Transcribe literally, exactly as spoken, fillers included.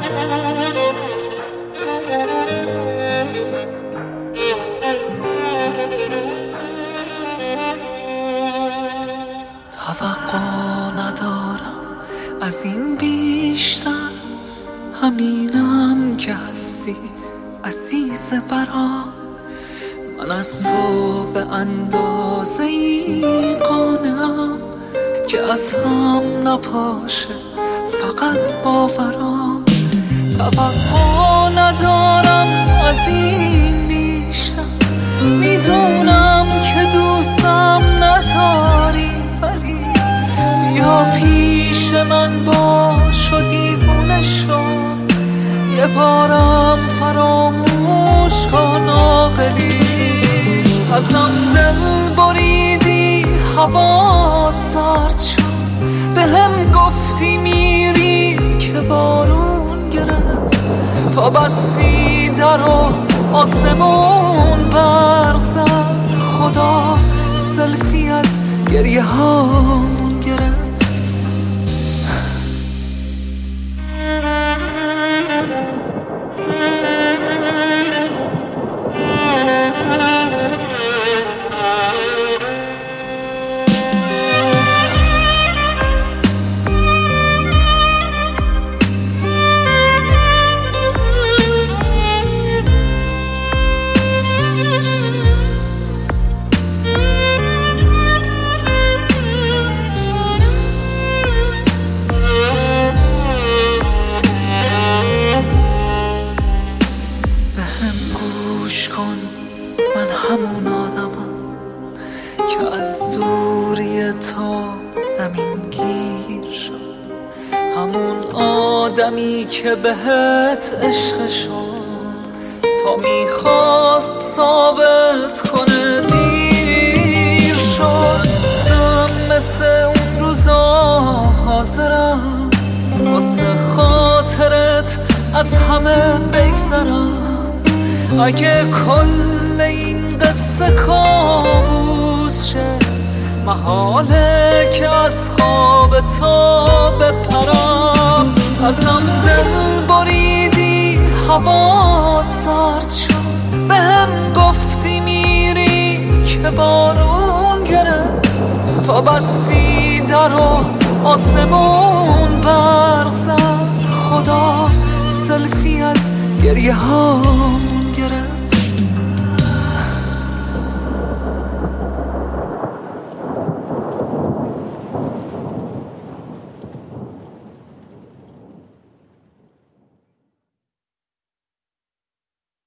توقع ندارم از این بیشتر، همینم که هستی عزیز برام. من از تو به اندازه ای قانعم که از هم نپاشه فقط باورم. توقع ندارم از این بیشتر، میدونم که دوستم نداری، ولی بیا پیش من باش و دیوونه شو، یه بارم فراموش کن عاقلی. ازم دل بریدی هوا سرد شد، به هم گفتی میری که بارون گرفت، تا بستی در و آسمون برق زد، خدا سلفی از گریه هامون گرفت. من همون آدمم که از دوری تو زمین گیر شد، همون آدمی که بهت عشق شد، تا میخواست ثابت کنه دیر شد. زم مثل اون روزا حاضرم واسه خاطرت از همه بگذرم، اگه کل این قصه کابوس شه، محاله که از خواب تو بپرم. ازم دل بریدی هوا سرد شد، به هم گفتی میری که بارون گرفت، تا بستی در و آسمون برق زد، خدا سلفی از گریه هامون گرفت.